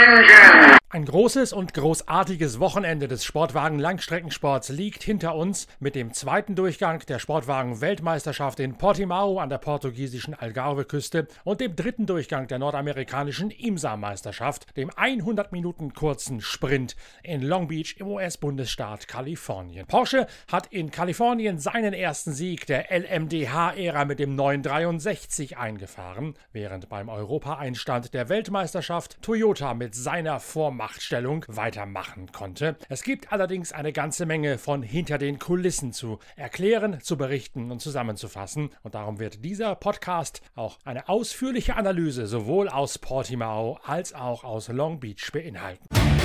engine. Ein großes und großartiges Wochenende des Sportwagen-Langstreckensports liegt hinter uns mit dem zweiten Durchgang der Sportwagen-Weltmeisterschaft in Portimao an der portugiesischen Algarve-Küste und dem dritten Durchgang der nordamerikanischen IMSA-Meisterschaft, dem 100 Minuten kurzen Sprint in Long Beach im US-Bundesstaat Kalifornien. Porsche hat in Kalifornien seinen ersten Sieg der LMDH-Ära mit dem 963 eingefahren, während beim Europaeinstand der Weltmeisterschaft Toyota mit seiner Vormachtstellung weitermachen konnte. Es gibt allerdings eine ganze Menge von hinter den Kulissen zu erklären, zu berichten und zusammenzufassen. Und darum wird dieser Podcast auch eine ausführliche Analyse sowohl aus Portimao als auch aus Long Beach beinhalten.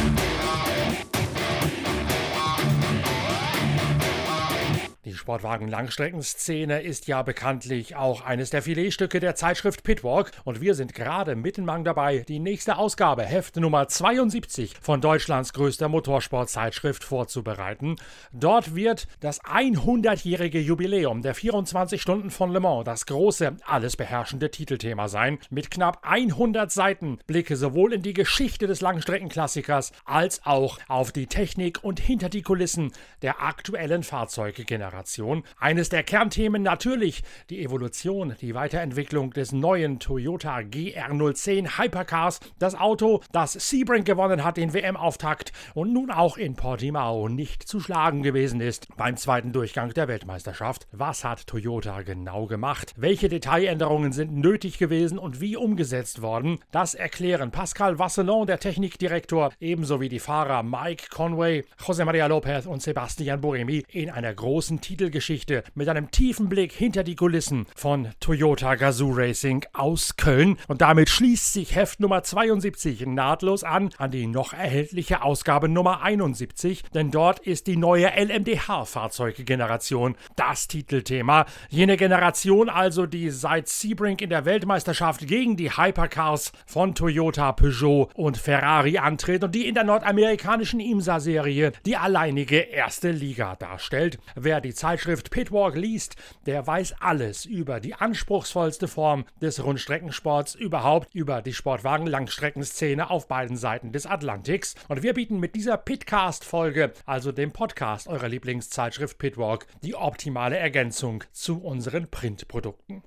Die Sportwagen-Langstreckenszene ist ja bekanntlich auch eines der Filetstücke der Zeitschrift Pitwalk und wir sind gerade mittenlang dabei, die nächste Ausgabe, Heft Nummer 72 von Deutschlands größter Motorsportzeitschrift vorzubereiten. Dort wird das 100-jährige Jubiläum der 24 Stunden von Le Mans das große, alles beherrschende Titelthema sein. Mit knapp 100 Seiten Blicke sowohl in die Geschichte des Langstreckenklassikers als auch auf die Technik und hinter die Kulissen der aktuellen Fahrzeuggeneration. Eines der Kernthemen natürlich die Evolution, die Weiterentwicklung des neuen Toyota GR010 Hypercars, das Auto, das Sebring gewonnen hat, den WM-Auftakt und nun auch in Portimao nicht zu schlagen gewesen ist beim zweiten Durchgang der Weltmeisterschaft. Was hat Toyota genau gemacht? Welche Detailänderungen sind nötig gewesen und wie umgesetzt worden? Das erklären Pascal Vasselon, der Technikdirektor, ebenso wie die Fahrer Mike Conway, José María López und Sebastian Buemi in einer großen Titelgeschichte mit einem tiefen Blick hinter die Kulissen von Toyota Gazoo Racing aus Köln. Und damit schließt sich Heft Nummer 72 nahtlos an die noch erhältliche Ausgabe Nummer 71, denn dort ist die neue LMDH-Fahrzeuggeneration das Titelthema. Jene Generation also, die seit Sebring in der Weltmeisterschaft gegen die Hypercars von Toyota, Peugeot und Ferrari antritt und die in der nordamerikanischen IMSA-Serie die alleinige erste Liga darstellt. Wer die Zeitschrift Pitwalk liest, der weiß alles über die anspruchsvollste Form des Rundstreckensports überhaupt, über die Sportwagen-Langstreckenszene auf beiden Seiten des Atlantiks. Und wir bieten mit dieser Pitcast-Folge, also dem Podcast eurer Lieblingszeitschrift Pitwalk, die optimale Ergänzung zu unseren Printprodukten.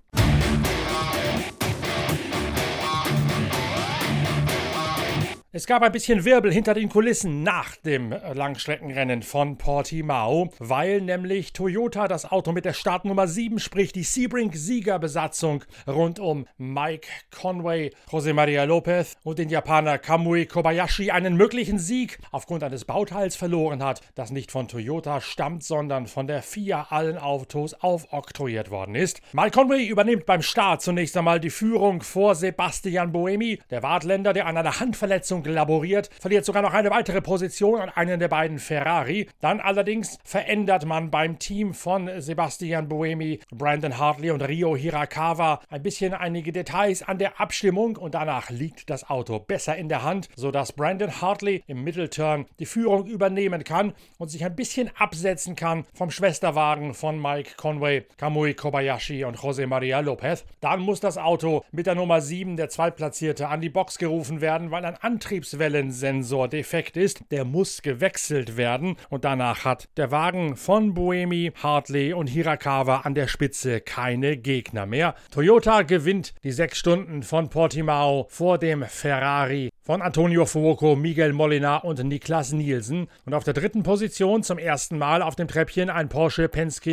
Es gab ein bisschen Wirbel hinter den Kulissen nach dem Langstreckenrennen von Portimao, weil nämlich Toyota das Auto mit der Startnummer 7, sprich die Sebring-Siegerbesatzung rund um Mike Conway, José María López und den Japaner Kamui Kobayashi einen möglichen Sieg aufgrund eines Bauteils verloren hat, das nicht von Toyota stammt, sondern von der FIA allen Autos aufoktroyiert worden ist. Mike Conway übernimmt beim Start zunächst einmal die Führung vor Sebastian Buemi, der Wartländer, der an einer Handverletzung laboriert, verliert sogar noch eine weitere Position an einen der beiden Ferrari. Dann allerdings verändert man beim Team von Sebastian Buemi, Brandon Hartley und Ryo Hirakawa ein bisschen einige Details an der Abstimmung und danach liegt das Auto besser in der Hand, sodass Brandon Hartley im Mittelturn die Führung übernehmen kann und sich ein bisschen absetzen kann vom Schwesterwagen von Mike Conway, Kamui Kobayashi und José María López. Dann muss das Auto mit der Nummer 7, der Zweitplatzierte, an die Box gerufen werden, weil ein Antriebswellensensor defekt ist. Der muss gewechselt werden und danach hat der Wagen von Buemi, Hartley und Hirakawa an der Spitze keine Gegner mehr. Toyota gewinnt die 6 Stunden von Portimao vor dem Ferrari von Antonio Fuoco, Miguel Molina und Niklas Nielsen. Und auf der dritten Position zum ersten Mal auf dem Treppchen ein Porsche Penske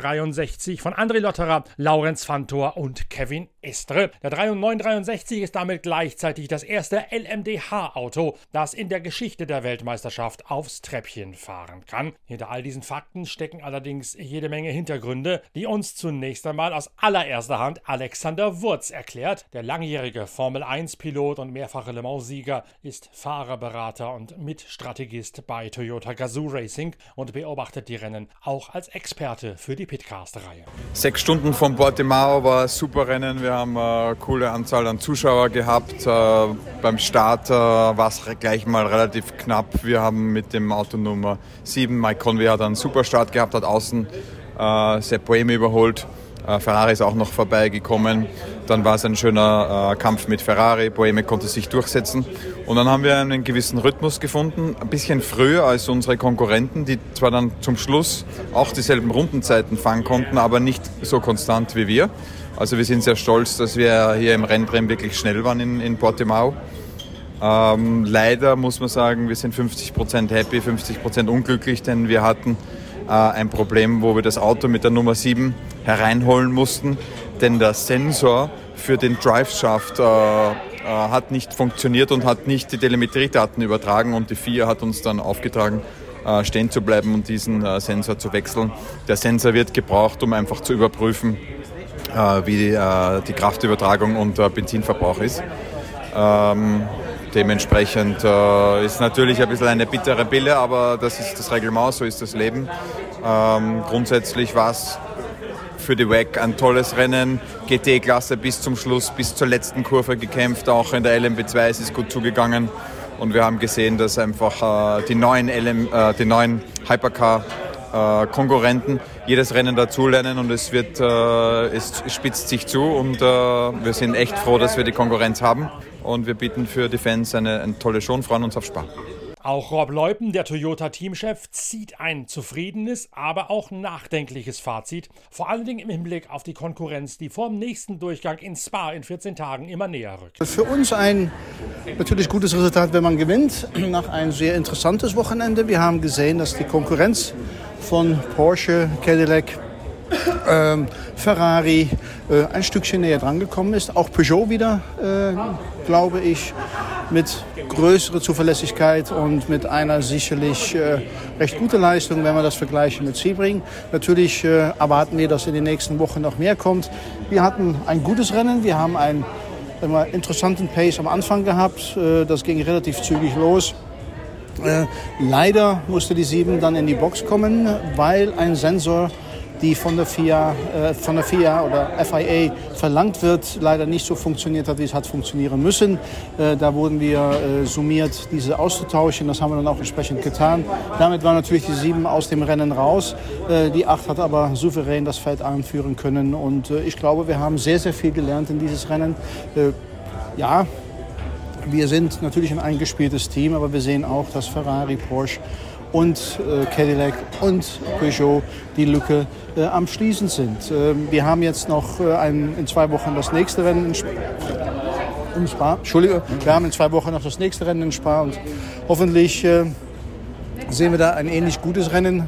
963 von André Lotterer, Laurens Fantor und Kevin Estre. Der 963 ist damit gleichzeitig das erste LMDH-Auto, das in der Geschichte der Weltmeisterschaft aufs Treppchen fahren kann. Hinter all diesen Fakten stecken allerdings jede Menge Hintergründe, die uns zunächst einmal aus allererster Hand Alexander Wurz erklärt. Der langjährige Formel-1-Pilot und mehrfache Le Mans-Sieger ist Fahrerberater und Mitstrategist bei Toyota Gazoo Racing und beobachtet die Rennen auch als Experte für die Pitcast-Reihe. 6 Stunden von Portimao war ein super Rennen. Wir haben eine coole Anzahl an Zuschauer gehabt. Beim Start war es gleich mal relativ knapp. Wir haben mit dem Auto Nummer 7, Mike Conway, hat einen super Start gehabt, hat außen Sepp Buemi überholt. Ferrari ist auch noch vorbeigekommen. Dann war es ein schöner Kampf mit Ferrari. Buemi konnte sich durchsetzen. Und dann haben wir einen gewissen Rhythmus gefunden. Ein bisschen früher als unsere Konkurrenten, die zwar dann zum Schluss auch dieselben Rundenzeiten fahren konnten, aber nicht so konstant wie wir. Also wir sind sehr stolz, dass wir hier im Rennprogramm wirklich schnell waren in Portimao. Leider muss man sagen, wir sind 50% happy, 50% unglücklich, denn wir hatten ein Problem, wo wir das Auto mit der Nummer 7 hereinholen mussten, denn der Sensor für den Driveshaft hat nicht funktioniert und hat nicht die Telemetriedaten übertragen, und die FIA hat uns dann aufgetragen, stehen zu bleiben und diesen Sensor zu wechseln. Der Sensor wird gebraucht, um einfach zu überprüfen, wie die Kraftübertragung und Benzinverbrauch ist. Dementsprechend ist natürlich ein bisschen eine bittere Pille, aber das ist das Reglement, so ist das Leben. Grundsätzlich war es für die WEC ein tolles Rennen, GT-Klasse bis zum Schluss, bis zur letzten Kurve gekämpft, auch in der LMP2 ist es gut zugegangen, und wir haben gesehen, dass einfach die neuen Hypercar-Konkurrenten jedes Rennen dazulernen, und es spitzt sich zu, und wir sind echt froh, dass wir die Konkurrenz haben, und wir bieten für die Fans eine tolle Show und freuen uns auf Spa. Auch Rob Leupen, der Toyota-Teamchef, zieht ein zufriedenes, aber auch nachdenkliches Fazit, vor allen Dingen im Hinblick auf die Konkurrenz, die vor dem nächsten Durchgang in Spa in 14 Tagen immer näher rückt. Für uns ein natürlich gutes Resultat, wenn man gewinnt, nach ein sehr interessantes Wochenende. Wir haben gesehen, dass die Konkurrenz von Porsche, Cadillac, Ferrari ein Stückchen näher dran gekommen ist. Auch Peugeot wieder, glaube ich, mit größerer Zuverlässigkeit und mit einer sicherlich recht guten Leistung, wenn wir das vergleichen mit Sebring. Natürlich erwarten wir, dass in den nächsten Wochen noch mehr kommt. Wir hatten ein gutes Rennen, wir haben einen interessanten Pace am Anfang gehabt. Das ging relativ zügig los. Leider musste die 7 dann in die Box kommen, weil ein Sensor, die von der FIA oder FIA verlangt wird, leider nicht so funktioniert hat, wie es hat funktionieren müssen. Da wurden wir summiert, diese auszutauschen. Das haben wir dann auch entsprechend getan. Damit war natürlich die 7 aus dem Rennen raus. Die 8 hat aber souverän das Feld anführen können. Und ich glaube, wir haben sehr, sehr viel gelernt in dieses Rennen. Ja, wir sind natürlich ein eingespieltes Team, aber wir sehen auch, dass Ferrari, Porsche und Cadillac und Peugeot die Lücke am Schließen sind. Wir haben jetzt noch in 2 Wochen das nächste Rennen in Spa. Entschuldige, wir haben in 2 Wochen noch das nächste Rennen in Spa, und hoffentlich sehen wir da ein ähnlich gutes Rennen.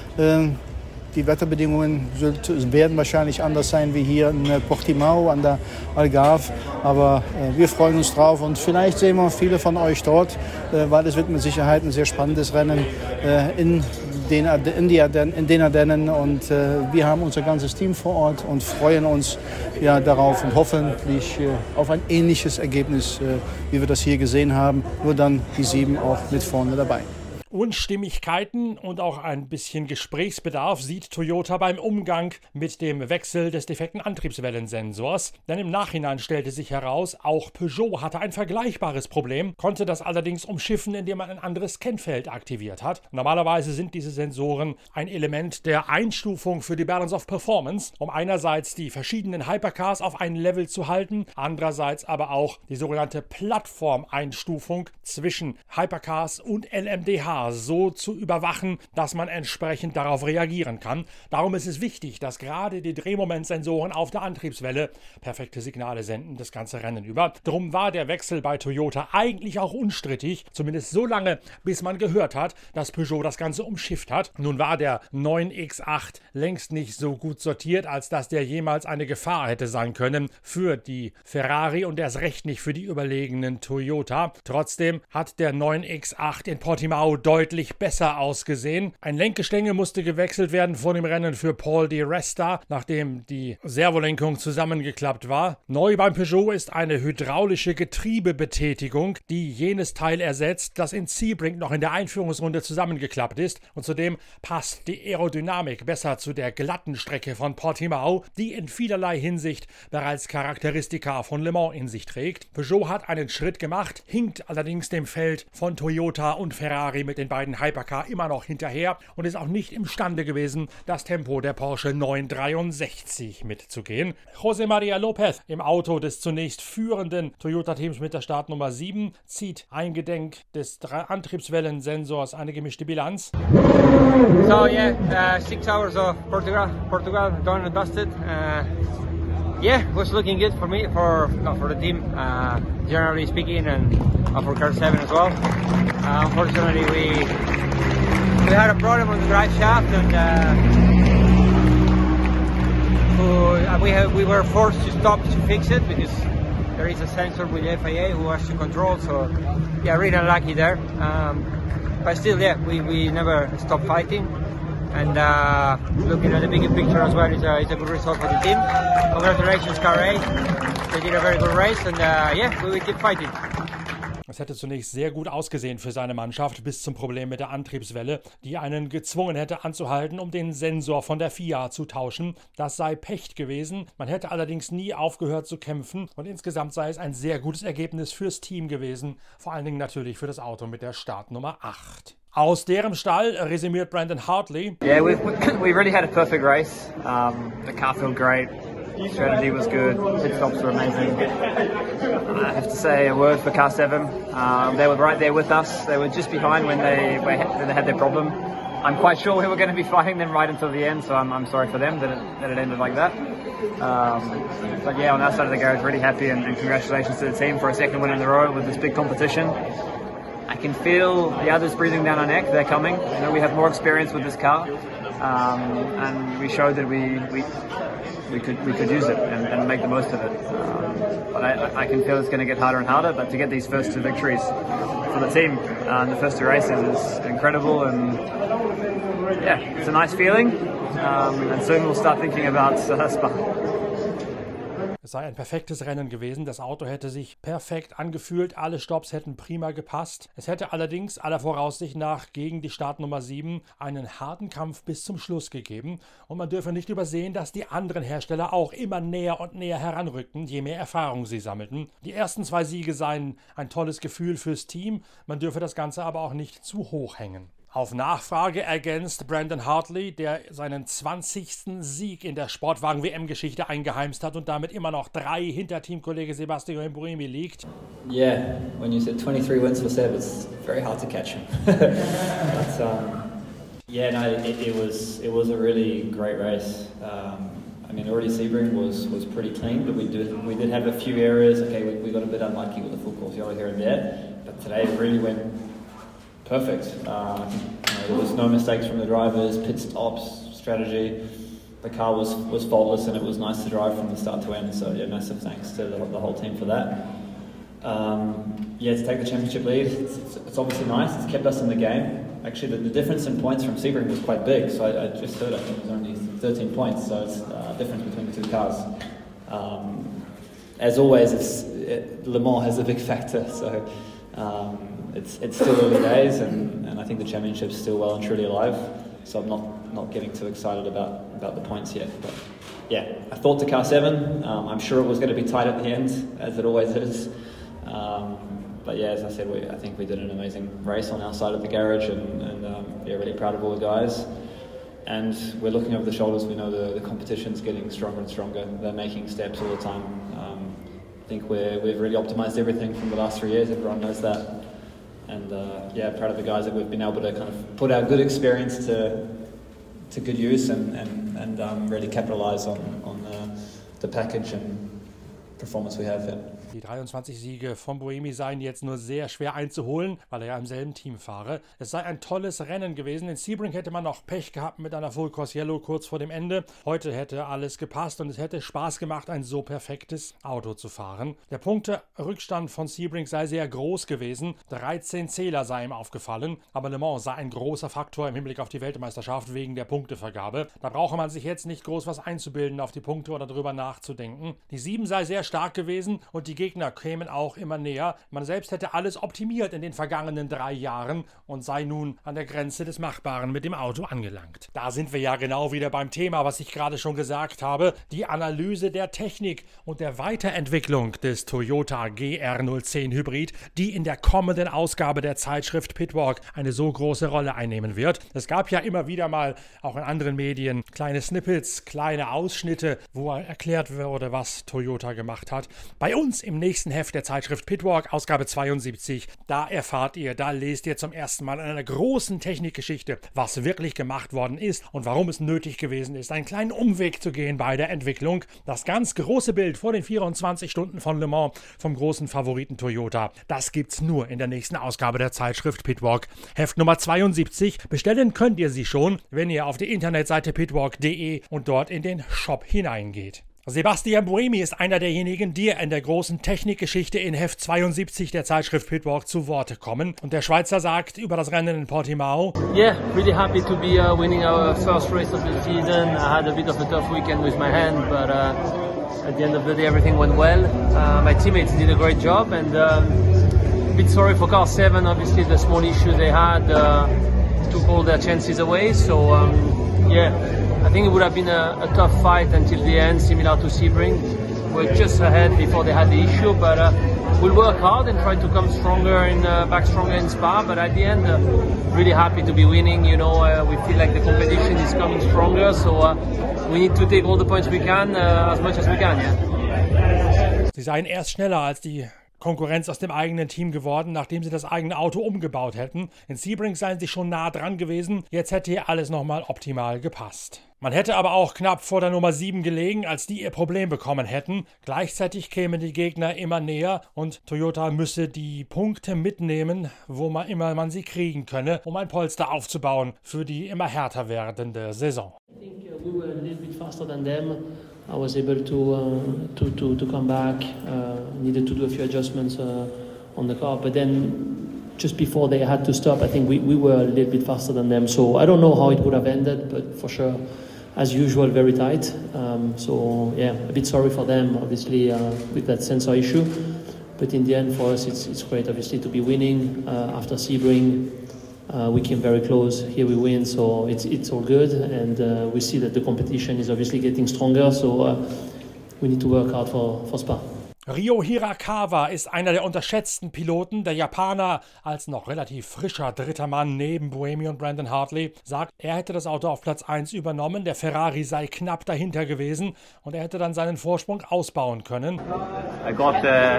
Die Wetterbedingungen werden wahrscheinlich anders sein wie hier in Portimao an der Algarve. Aber wir freuen uns drauf, und vielleicht sehen wir viele von euch dort, weil es wird mit Sicherheit ein sehr spannendes Rennen in den Ardennen. Und wir haben unser ganzes Team vor Ort und freuen uns darauf und hoffentlich auf ein ähnliches Ergebnis, wie wir das hier gesehen haben. Nur dann die 7 auch mit vorne dabei. Unstimmigkeiten und auch ein bisschen Gesprächsbedarf sieht Toyota beim Umgang mit dem Wechsel des defekten Antriebswellensensors. Denn im Nachhinein stellte sich heraus, auch Peugeot hatte ein vergleichbares Problem, konnte das allerdings umschiffen, indem man ein anderes Kennfeld aktiviert hat. Normalerweise sind diese Sensoren ein Element der Einstufung für die Balance of Performance, um einerseits die verschiedenen Hypercars auf ein Level zu halten, andererseits aber auch die sogenannte Plattformeinstufung zwischen Hypercars und LMDH so zu überwachen, dass man entsprechend darauf reagieren kann. Darum ist es wichtig, dass gerade die Drehmomentsensoren auf der Antriebswelle perfekte Signale senden, das ganze Rennen über. Drum war der Wechsel bei Toyota eigentlich auch unstrittig, zumindest so lange, bis man gehört hat, dass Peugeot das Ganze umschifft hat. Nun war der 9X8 längst nicht so gut sortiert, als dass der jemals eine Gefahr hätte sein können für die Ferrari und erst recht nicht für die überlegenen Toyota. Trotzdem hat der 9X8 in Portimao deutlich besser ausgesehen. Ein Lenkgestänge musste gewechselt werden vor dem Rennen für Paul Di Resta, nachdem die Servolenkung zusammengeklappt war. Neu beim Peugeot ist eine hydraulische Getriebebetätigung, die jenes Teil ersetzt, das in Sebring noch in der Einführungsrunde zusammengeklappt ist. Und zudem passt die Aerodynamik besser zu der glatten Strecke von Portimao, die in vielerlei Hinsicht bereits Charakteristika von Le Mans in sich trägt. Peugeot hat einen Schritt gemacht, hinkt allerdings dem Feld von Toyota und Ferrari mit mit den beiden Hypercar immer noch hinterher und ist auch nicht imstande gewesen, das Tempo der Porsche 963 mitzugehen. José María López im Auto des zunächst führenden Toyota-Teams mit der Startnummer 7 zieht eingedenk des Antriebswellensensors eine gemischte Bilanz. So yeah, 6 hours of Portugal done and dusted. Yeah, it was looking good for me, for the team, generally speaking, and for car 7 as well. Unfortunately, we had a problem on the drive shaft, and we were forced to stop to fix it because there is a sensor with the FIA who has to control. So yeah, really unlucky there. But still, yeah, we never stopped fighting. And looking at the bigger picture as well, it's a good result for the team. Congratulations, Car A. They did a very good race, and yeah, we will keep fighting. Es hätte zunächst sehr gut ausgesehen für seine Mannschaft bis zum Problem mit der Antriebswelle, die einen gezwungen hätte anzuhalten, um den Sensor von der FIA zu tauschen. Das sei Pech gewesen. Man hätte allerdings nie aufgehört zu kämpfen und insgesamt sei es ein sehr gutes Ergebnis fürs Team gewesen. Vor allen Dingen natürlich für das Auto mit der Startnummer 8. Aus deren Stall resümiert Brandon Hartley. Yeah, we really had a perfect race. The car felt great. Strategy was good. Pit stops were amazing. I have to say a word for car 7. They were right there with us. They were just behind when they had their problem. I'm quite sure we were going to be fighting them right until the end, so I'm sorry for them that it ended like that. But yeah, on our side of the garage, really happy and congratulations to the team for a second win in a row with this big competition. I can feel the others breathing down our neck. They're coming. You know, we have more experience with this car, and we showed that we could use it and make the most of it. But I can feel it's going to get harder and harder. But to get these first 2 victories for the team in the first 2 races is incredible, and yeah, it's a nice feeling. And soon we'll start thinking about Spa. Es sei ein perfektes Rennen gewesen, das Auto hätte sich perfekt angefühlt, alle Stopps hätten prima gepasst. Es hätte allerdings aller Voraussicht nach gegen die Startnummer 7 einen harten Kampf bis zum Schluss gegeben. Und man dürfe nicht übersehen, dass die anderen Hersteller auch immer näher und näher heranrückten, je mehr Erfahrung sie sammelten. Die ersten 2 Siege seien ein tolles Gefühl fürs Team, man dürfe das Ganze aber auch nicht zu hoch hängen. Auf Nachfrage ergänzt Brandon Hartley, der seinen 20. Sieg in der Sportwagen-WM-Geschichte eingeheimst hat und damit immer noch 3 hinter Teamkollege Sebastian Buemi liegt. Yeah, when you said 23 wins for Seb, it's very hard to catch him. But, yeah, no, it was a really great race. I mean, already Sebring was pretty clean, but we did have a few areas. Okay, we got a bit unlucky with the full course yellow here and there, but today it really went perfect. There was no mistakes from the drivers, pit stops, strategy. The car was faultless, and it was nice to drive from the start to end. So yeah, massive thanks to the whole team for that. Yeah, to take the championship lead, it's obviously nice. It's kept us in the game. Actually, the difference in points from Sebring was quite big. So I just heard, I think it was only 13 points. So it's a difference between the 2 cars. As always, Le Mans has a big factor. So. It's still early days, and I think the championship's still well and truly alive. So I'm not getting too excited about the points yet. But yeah, I thought the car 7. I'm sure it was going to be tight at the end, as it always is. But yeah, as I said, I think we did an amazing race on our side of the garage, and yeah, really proud of all the guys. And we're looking over the shoulders. We know the competition's getting stronger and stronger. They're making steps all the time. I think we've really optimised everything from the last 3 years. Everyone knows that. And yeah, proud of the guys that we've been able to kind of put our good experience to good use and really capitalise on the package and performance we have here. Die 23 Siege von Buemi seien jetzt nur sehr schwer einzuholen, weil er ja im selben Team fahre. Es sei ein tolles Rennen gewesen. In Sebring hätte man noch Pech gehabt mit einer Full Course Yellow kurz vor dem Ende. Heute hätte alles gepasst und es hätte Spaß gemacht, ein so perfektes Auto zu fahren. Der Punkterückstand von Sebring sei sehr groß gewesen. 13 Zähler sei ihm aufgefallen, aber Le Mans sei ein großer Faktor im Hinblick auf die Weltmeisterschaft wegen der Punktevergabe. Da brauche man sich jetzt nicht groß was einzubilden auf die Punkte oder darüber nachzudenken. Die 7 sei sehr stark gewesen und die Gegner kämen auch immer näher. Man selbst hätte alles optimiert in den vergangenen 3 Jahren und sei nun an der Grenze des Machbaren mit dem Auto angelangt. Da sind wir ja genau wieder beim Thema, was ich gerade schon gesagt habe, die Analyse der Technik und der Weiterentwicklung des Toyota GR010 Hybrid, die in der kommenden Ausgabe der Zeitschrift Pitwalk eine so große Rolle einnehmen wird. Es gab ja immer wieder mal, auch in anderen Medien, kleine Snippets, kleine Ausschnitte, wo erklärt wurde, was Toyota gemacht hat. Bei uns im nächsten Heft der Zeitschrift Pitwalk, Ausgabe 72, da erfahrt ihr, da lest ihr zum ersten Mal in einer großen Technikgeschichte, was wirklich gemacht worden ist und warum es nötig gewesen ist, einen kleinen Umweg zu gehen bei der Entwicklung. Das ganz große Bild vor den 24 Stunden von Le Mans vom großen Favoriten Toyota, das gibt's nur in der nächsten Ausgabe der Zeitschrift Pitwalk, Heft Nummer 72. Bestellen könnt ihr sie schon, wenn ihr auf die Internetseite pitwalk.de und dort in den Shop hineingeht. Sebastian Buemi ist einer derjenigen, die in der großen Technikgeschichte in Heft 72 der Zeitschrift Pitwalk zu Worte kommen. Und der Schweizer sagt über das Rennen in Portimao: Yeah, really happy to be winning our first race of the season. I had a bit of a tough weekend with my hand, but at the end of the day everything went well. My teammates did a great job, and a bit sorry for car 7. Obviously the small issue they had took all their chances away. So yeah, I think it would have been a tough fight until the end, similar to Sebring. We're just ahead before they had the issue, but we'll work hard and try to come stronger back stronger in Spa. But at the end, really happy to be winning. You know, we feel like the competition is coming stronger, so we need to take all the points we can, as much as we can. Yeah. Sie seien erst schneller als die Konkurrenz aus dem eigenen Team geworden, nachdem sie das eigene Auto umgebaut hätten. In Sebring seien sie schon nah dran gewesen, jetzt hätte hier alles nochmal optimal gepasst. Man hätte aber auch knapp vor der Nummer 7 gelegen, als die ihr Problem bekommen hätten. Gleichzeitig kämen die Gegner immer näher und Toyota müsse die Punkte mitnehmen, wo man immer sie kriegen könne, um ein Polster aufzubauen für die immer härter werdende Saison. I think we were a little bit faster than them. I was able to come back. Needed to do a few adjustments on the car, but then just before they had to stop, I think we were a little bit faster than them. So I don't know how it would have ended, but for sure, as usual, very tight. So yeah, a bit sorry for them, obviously, with that sensor issue. But in the end, for us, it's great, obviously, to be winning after Sebring. We came very close. Here we win, so it's all good, and we see that the competition is obviously getting stronger. So we need to work hard for Spa. Ryo Hirakawa ist einer der unterschätzten Piloten. Der Japaner, als noch relativ frischer dritter Mann neben Buemi und Brandon Hartley, sagt, er hätte das Auto auf Platz 1 übernommen, der Ferrari sei knapp dahinter gewesen und er hätte dann seinen Vorsprung ausbauen können. I got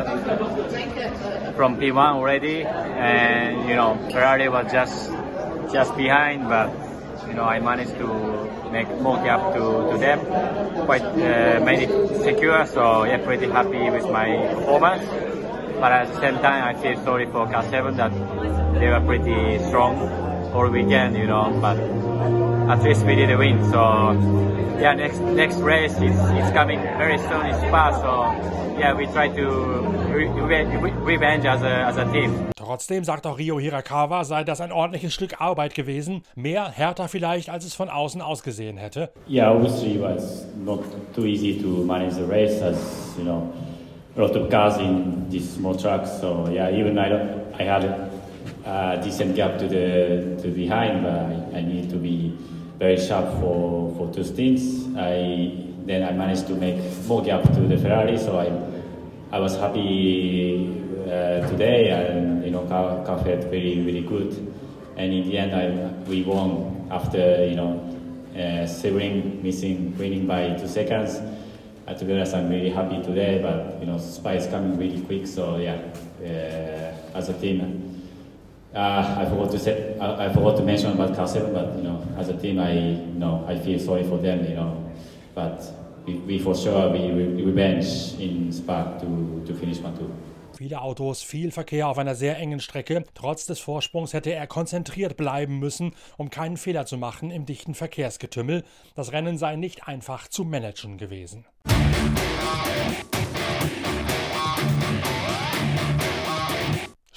from P1 already, and Ferrari was just behind, but I managed to make more gap to them, quite made it secure, so yeah, pretty happy with my performance. But at the same time, I feel sorry for Car 7 that they were pretty strong all weekend, but at least we did a win. So yeah, next race is coming very soon in Spa, so yeah, we try to revenge as a team. Trotzdem, sagt auch Ryo Hirakawa, sei das ein ordentliches Stück Arbeit gewesen. Mehr, härter vielleicht, als es von außen ausgesehen hätte. Yeah, obviously it was not too easy to manage the race, as a lot of cars in these small trucks. So yeah, even I had a decent gap to behind, but I need to be very sharp for two stints. Then I managed to make more gap to the Ferrari, so I was happy today, and car felt very good. And in the end, we won after Sebring winning by 2 seconds. To be honest, I'm really happy today, but Spa is coming really quick, so yeah, as a team. I forgot to mention about Car 7, but as a team, I feel sorry for them, but we for sure we revenge in Spa to finish 1-2. Viele Autos, viel Verkehr auf einer sehr engen Strecke. Trotz des Vorsprungs hätte er konzentriert bleiben müssen, um keinen Fehler zu machen im dichten Verkehrsgetümmel. Das Rennen sei nicht einfach zu managen gewesen.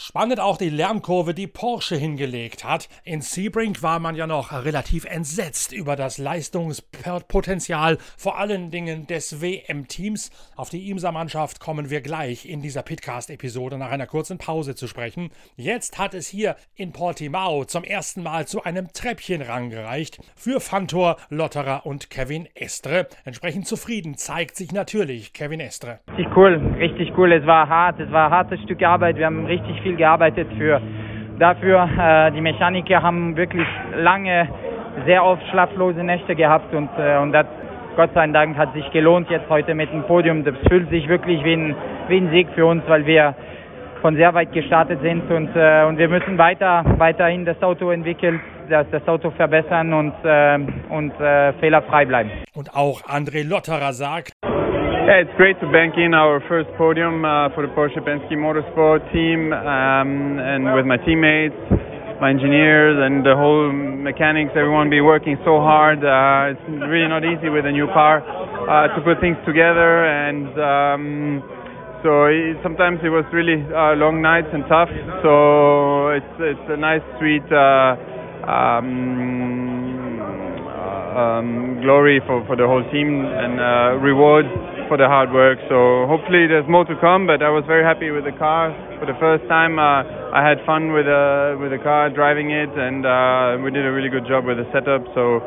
Spannend auch die Lernkurve, die Porsche hingelegt hat. In Sebring war man ja noch relativ entsetzt über das Leistungspotenzial, vor allen Dingen des WM-Teams. Auf die IMSA-Mannschaft kommen wir gleich in dieser Pitcast-Episode nach einer kurzen Pause zu sprechen. Jetzt hat es hier in Portimao zum ersten Mal zu einem Treppchen rangereicht für Fantor, Lotterer und Kevin Estre. Entsprechend zufrieden zeigt sich natürlich Kevin Estre. Richtig cool. Es war hart, es war ein hartes Stück Arbeit. Wir haben richtig viel gearbeitet dafür. Die Mechaniker haben wirklich lange, sehr oft schlaflose Nächte gehabt und das, Gott sei Dank, hat sich gelohnt jetzt heute mit dem Podium. Das fühlt sich wirklich wie ein Sieg für uns, weil wir von sehr weit gestartet sind und wir müssen weiterhin das Auto entwickeln, das Auto verbessern und fehlerfrei bleiben. Und auch André Lotterer sagt: Yeah, it's great to bank in our first podium for the Porsche Penske Motorsport team and with my teammates, my engineers and the whole mechanics, everyone be working so hard. It's really not easy with a new car to put things together and sometimes it was really long nights and tough. So it's a nice, sweet glory for the whole team and reward for the hard work. So hopefully there's more to come, but I was very happy with the car. For the first time I had fun with the car, driving it, and we did a really good job with the setup. So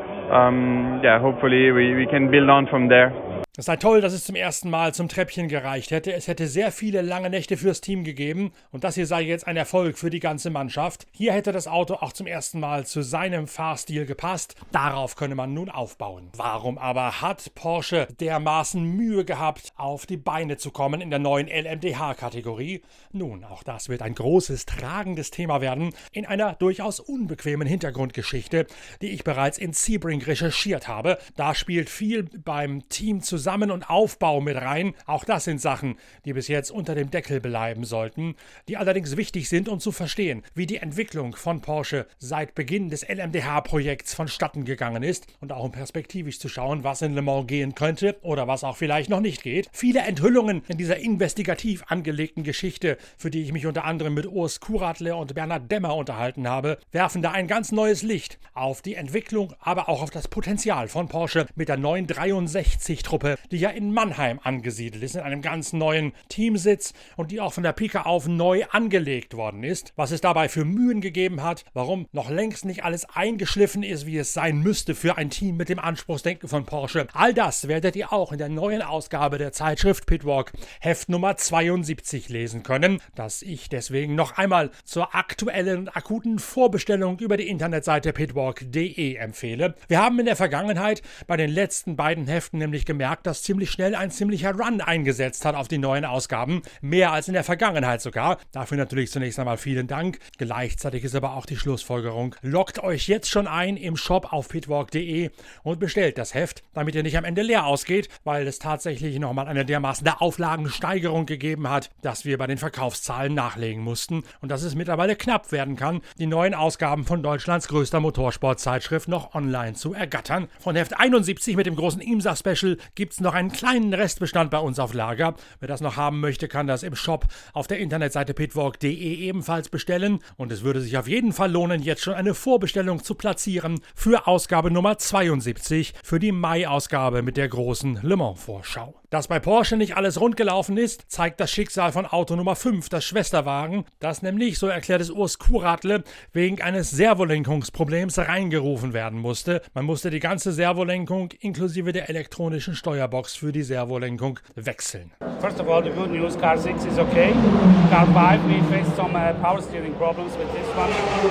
hopefully we can build on from there. Es sei toll, dass es zum ersten Mal zum Treppchen gereicht hätte. Es hätte sehr viele lange Nächte fürs Team gegeben und das hier sei jetzt ein Erfolg für die ganze Mannschaft. Hier hätte das Auto auch zum ersten Mal zu seinem Fahrstil gepasst. Darauf könne man nun aufbauen. Warum aber hat Porsche dermaßen Mühe gehabt, auf die Beine zu kommen in der neuen LMDH-Kategorie? Nun, auch das wird ein großes, tragendes Thema werden in einer durchaus unbequemen Hintergrundgeschichte, die ich bereits in Sebring recherchiert habe. Da spielt viel beim Team zusammen und Aufbau mit rein. Auch das sind Sachen, die bis jetzt unter dem Deckel bleiben sollten, die allerdings wichtig sind, um zu verstehen, wie die Entwicklung von Porsche seit Beginn des LMDH-Projekts vonstatten gegangen ist und auch um perspektivisch zu schauen, was in Le Mans gehen könnte oder was auch vielleicht noch nicht geht. Viele Enthüllungen in dieser investigativ angelegten Geschichte, für die ich mich unter anderem mit Urs Kuratler und Bernhard Demmer unterhalten habe, werfen da ein ganz neues Licht auf die Entwicklung, aber auch auf das Potenzial von Porsche mit der neuen 63-Truppe, die ja in Mannheim angesiedelt ist, in einem ganz neuen Teamsitz und die auch von der Pike auf neu angelegt worden ist. Was es dabei für Mühen gegeben hat, warum noch längst nicht alles eingeschliffen ist, wie es sein müsste für ein Team mit dem Anspruchsdenken von Porsche. All das werdet ihr auch in der neuen Ausgabe der Zeitschrift Pitwalk Heft Nummer 72 lesen können, das ich deswegen noch einmal zur aktuellen, akuten Vorbestellung über die Internetseite pitwalk.de empfehle. Wir haben in der Vergangenheit bei den letzten beiden Heften nämlich gemerkt, dass ziemlich schnell ein ziemlicher Run eingesetzt hat auf die neuen Ausgaben. Mehr als in der Vergangenheit sogar. Dafür natürlich zunächst einmal vielen Dank. Gleichzeitig ist aber auch die Schlussfolgerung: Loggt euch jetzt schon ein im Shop auf pitwalk.de und bestellt das Heft, damit ihr nicht am Ende leer ausgeht, weil es tatsächlich nochmal eine dermaßen der Auflagensteigerung gegeben hat, dass wir bei den Verkaufszahlen nachlegen mussten und dass es mittlerweile knapp werden kann, die neuen Ausgaben von Deutschlands größter Motorsportzeitschrift noch online zu ergattern. Von Heft 71 mit dem großen IMSA-Special gibt es noch einen kleinen Restbestand bei uns auf Lager. Wer das noch haben möchte, kann das im Shop auf der Internetseite pitwalk.de ebenfalls bestellen und es würde sich auf jeden Fall lohnen, jetzt schon eine Vorbestellung zu platzieren für Ausgabe Nummer 72, für die Mai-Ausgabe mit der großen Le Mans-Vorschau. Dass bei Porsche nicht alles rund gelaufen ist, zeigt das Schicksal von Auto Nummer 5, das Schwesterwagen, das nämlich, so erklärt es Urs Kuratler, wegen eines Servolenkungsproblems reingerufen werden musste. Man musste die ganze Servolenkung inklusive der elektronischen Steuerbox für die Servolenkung wechseln. First of all, the good news, car 6 is okay. Car 5, we faced some power steering problems with this one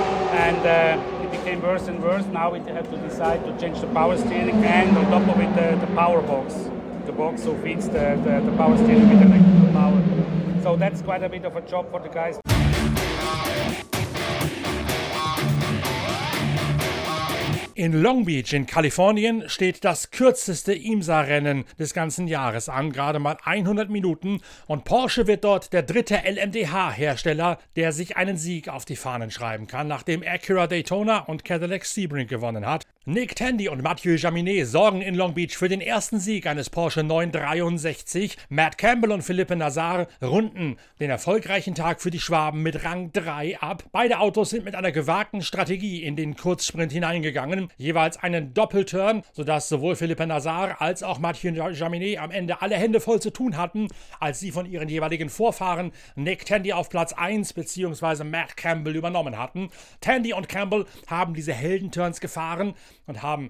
and it became worse and worse. Now we have to decide to change the power steering and on top of it the power box. The box who feeds the power steering with electrical power. So that's quite a bit of a job for the guys. In Long Beach in Kalifornien steht das kürzeste IMSA-Rennen des ganzen Jahres an, gerade mal 100 Minuten. Und Porsche wird dort der dritte LMDH-Hersteller, der sich einen Sieg auf die Fahnen schreiben kann, nachdem Acura Daytona und Cadillac Sebring gewonnen hat. Nick Tandy und Mathieu Jaminet sorgen in Long Beach für den ersten Sieg eines Porsche 963. Matt Campbell und Felipe Nasr runden den erfolgreichen Tag für die Schwaben mit Rang 3 ab. Beide Autos sind mit einer gewagten Strategie in den Kurzsprint hineingegangen. Jeweils einen Doppelturn, sodass sowohl Felipe Nasr als auch Mathieu Jaminet am Ende alle Hände voll zu tun hatten, als sie von ihren jeweiligen Vorfahren Nick Tandy auf Platz 1 bzw. Matt Campbell übernommen hatten. Tandy und Campbell haben diese Heldenturns gefahren und haben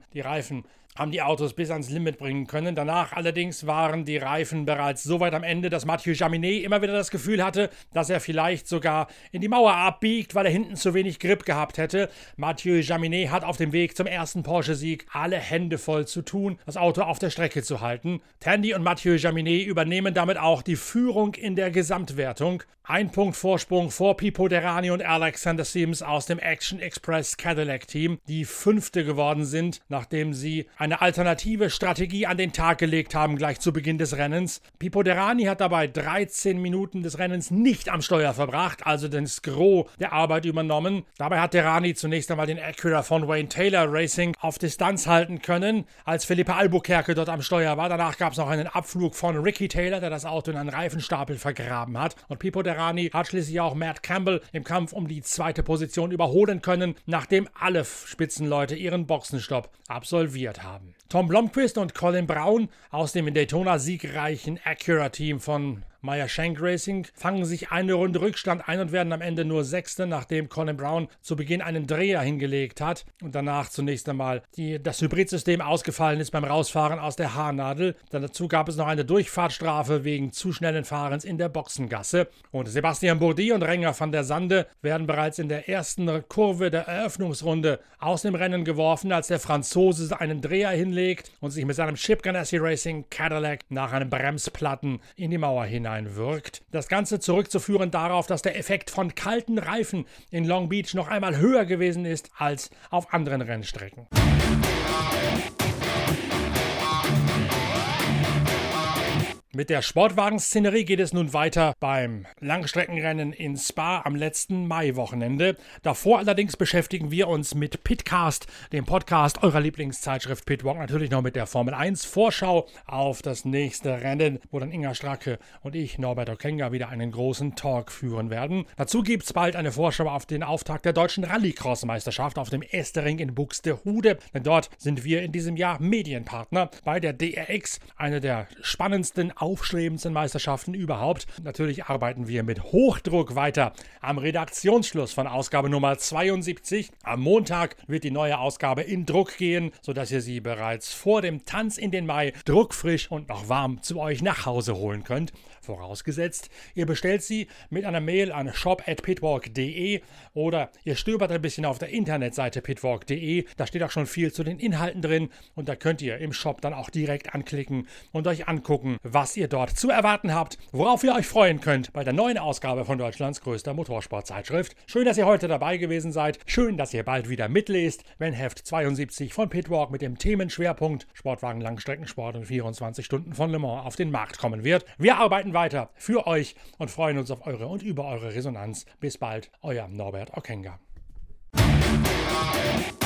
die Autos bis ans Limit bringen können. Danach allerdings waren die Reifen bereits so weit am Ende, dass Mathieu Jaminet immer wieder das Gefühl hatte, dass er vielleicht sogar in die Mauer abbiegt, weil er hinten zu wenig Grip gehabt hätte. Mathieu Jaminet hat auf dem Weg zum ersten Porsche-Sieg alle Hände voll zu tun, das Auto auf der Strecke zu halten. Tandy und Mathieu Jaminet übernehmen damit auch die Führung in der Gesamtwertung. 1 Punkt Vorsprung vor Pipo Derani und Alexander Sims aus dem Action Express Cadillac Team, die 5. geworden sind, nachdem sie eine alternative Strategie an den Tag gelegt haben, gleich zu Beginn des Rennens. Pipo Derani hat dabei 13 Minuten des Rennens nicht am Steuer verbracht, also das Gros der Arbeit übernommen. Dabei hat Derani zunächst einmal den Acura von Wayne Taylor Racing auf Distanz halten können, als Felipe Albuquerque dort am Steuer war. Danach gab es noch einen Abflug von Ricky Taylor, der das Auto in einen Reifenstapel vergraben hat. Und Pipo Derani hat schließlich auch Matt Campbell im Kampf um die 2. Position überholen können, nachdem alle Spitzenleute ihren Boxenstopp absolviert haben. Tom Blomqvist und Colin Braun aus dem in Daytona siegreichen Acura-Team von Meyer Shank Racing fangen sich eine Runde Rückstand ein und werden am Ende nur 6., nachdem Colin Braun zu Beginn einen Dreher hingelegt hat und danach zunächst einmal das Hybridsystem ausgefallen ist beim Rausfahren aus der Haarnadel. Dazu gab es noch eine Durchfahrtsstrafe wegen zu schnellen Fahrens in der Boxengasse. Und Sebastian Bourdais und Renger van der Sande werden bereits in der ersten Kurve der Eröffnungsrunde aus dem Rennen geworfen, als der Franzose einen Dreher hinlegt und sich mit seinem Chip Ganassi Racing Cadillac nach einem Bremsplatten in die Mauer hineinwirkt. Das Ganze zurückzuführen darauf, dass der Effekt von kalten Reifen in Long Beach noch einmal höher gewesen ist als auf anderen Rennstrecken. Mit der Sportwagen-Szenerie geht es nun weiter beim Langstreckenrennen in Spa am letzten Maiwochenende. Davor allerdings beschäftigen wir uns mit Pitcast, dem Podcast eurer Lieblingszeitschrift Pitwalk, natürlich noch mit der Formel 1 Vorschau auf das nächste Rennen, wo dann Inga Stracke und ich, Norbert Okenga, wieder einen großen Talk führen werden. Dazu gibt es bald eine Vorschau auf den Auftakt der deutschen Rallycross-Meisterschaft auf dem Estering in Buxtehude, denn dort sind wir in diesem Jahr Medienpartner bei der DRX, eine der spannendsten, aufstrebendsten Meisterschaften überhaupt. Natürlich arbeiten wir mit Hochdruck weiter am Redaktionsschluss von Ausgabe Nummer 72. Am Montag wird die neue Ausgabe in Druck gehen, sodass ihr sie bereits vor dem Tanz in den Mai druckfrisch und noch warm zu euch nach Hause holen könnt. Vorausgesetzt, ihr bestellt sie mit einer Mail an shop@pitwalk.de oder ihr stöbert ein bisschen auf der Internetseite pitwalk.de. Da steht auch schon viel zu den Inhalten drin und da könnt ihr im Shop dann auch direkt anklicken und euch angucken, was ihr dort zu erwarten habt, worauf ihr euch freuen könnt bei der neuen Ausgabe von Deutschlands größter Motorsportzeitschrift. Schön, dass ihr heute dabei gewesen seid. Schön, dass ihr bald wieder mitlest, wenn Heft 72 von Pitwalk mit dem Themenschwerpunkt Sportwagen, Langstreckensport und 24 Stunden von Le Mans auf den Markt kommen wird. Wir arbeiten weiter für euch und freuen uns auf eure und über eure Resonanz. Bis bald, euer Norbert Okenga.